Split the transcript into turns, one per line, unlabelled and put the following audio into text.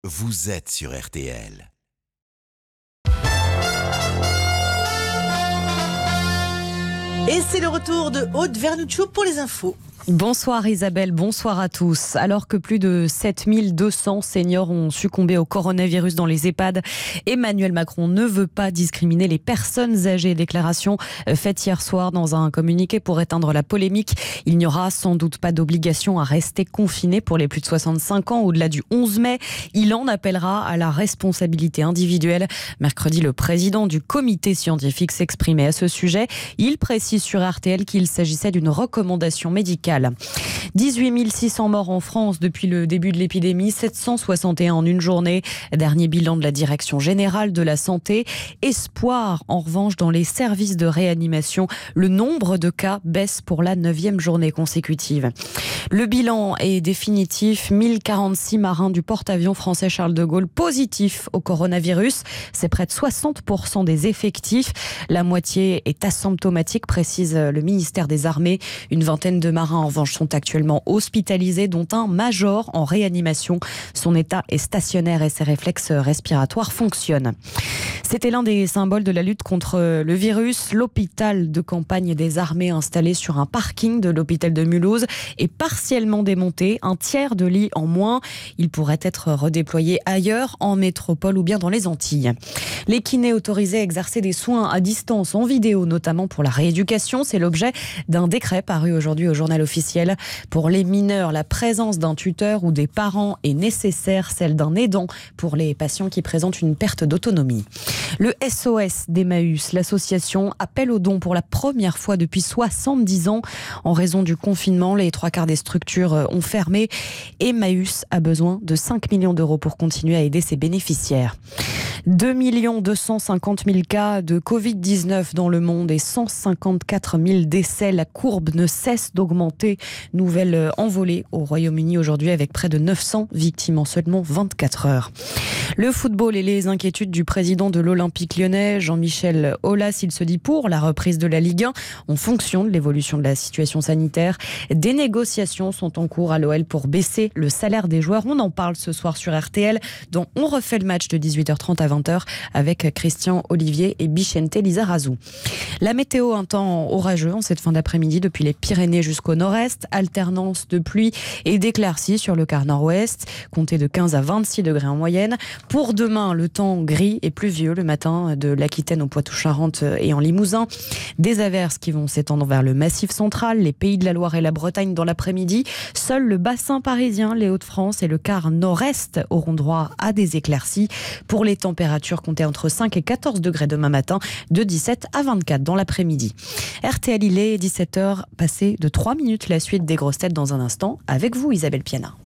vous êtes sur RTL.
Et c'est le retour de Aude Vernuccio pour les infos.
Bonsoir Isabelle, bonsoir à tous. Alors que plus de 7200 seniors ont succombé au coronavirus dans les EHPAD, Emmanuel Macron ne veut pas discriminer les personnes âgées. Déclaration faite hier soir dans un communiqué pour éteindre la polémique. Il n'y aura sans doute pas d'obligation à rester confiné pour les plus de 65 ans au-delà du 11 mai. Il en appellera à la responsabilité individuelle. Mercredi, le président du comité scientifique s'exprimait à ce sujet. Il précise sur RTL qu'il s'agissait d'une recommandation médicale. 18 600 morts en France depuis le début de l'épidémie, 761 en une journée. Dernier bilan de la Direction générale de la santé. Espoir, en revanche, dans les services de réanimation. Le nombre de cas baisse pour la 9e journée consécutive. Le bilan est définitif. 1046 marins du porte-avions français Charles de Gaulle positifs au coronavirus. C'est près de 60% des effectifs. La moitié est asymptomatique, précise le ministère des Armées. Une vingtaine de marins, en revanche, sont actuellement hospitalisés, dont un major en réanimation. Son état est stationnaire et ses réflexes respiratoires fonctionnent. C'était l'un des symboles de la lutte contre le virus. L'hôpital de campagne des armées installé sur un parking de l'hôpital de Mulhouse est partiellement démonté. Un tiers de lits en moins. Il pourrait être redéployé ailleurs, en métropole ou bien dans les Antilles. Les kinés autorisés à exercer des soins à distance en vidéo, notamment pour la rééducation. C'est l'objet d'un décret paru aujourd'hui au journal officiel. Pour les mineurs, la présence d'un tuteur ou des parents est nécessaire, celle d'un aidant pour les patients qui présentent une perte d'autonomie. Le SOS d'Emmaüs, l'association, appelle aux dons pour la première fois depuis 70 ans. En raison du confinement, les 3/4 des structures ont fermé. Emmaüs a besoin de 5 millions d'euros pour continuer à aider ses bénéficiaires. 2 250 000 cas de Covid-19 dans le monde et 154 000 décès. La courbe ne cesse d'augmenter. Nouvelle envolée au Royaume-Uni aujourd'hui avec près de 900 victimes en seulement 24 heures. Le football et les inquiétudes du président de l'Olympique lyonnais, Jean-Michel Aulas, il se dit pour la reprise de la Ligue 1 en fonction de l'évolution de la situation sanitaire. Des négociations sont en cours à l'OL pour baisser le salaire des joueurs. On en parle ce soir sur RTL, dont on refait le match de 18h30 à 20h avec Christian Olivier et Bichente Lizarazu. La météo, un temps orageux en cette fin d'après-midi depuis les Pyrénées jusqu'au nord-est. Alternance de pluie et d'éclaircies sur le quart nord-ouest. Comptez de 15 à 26 degrés en moyenne. Pour demain, le temps gris et pluvieux le matin de l'Aquitaine au Poitou-Charentes et en Limousin. Des averses qui vont s'étendre vers le Massif central, les Pays de la Loire et la Bretagne dans l'après-midi. Seul le bassin parisien, les Hauts-de-France et le quart nord-est auront droit à des éclaircies. Pour les températures, comptez entre 5 et 14 degrés demain matin, de 17 à 24 dans l'après-midi. RTL, il est 17h, passé de 3 minutes. La suite des grosses têtes dans un instant avec vous, Isabelle Piana.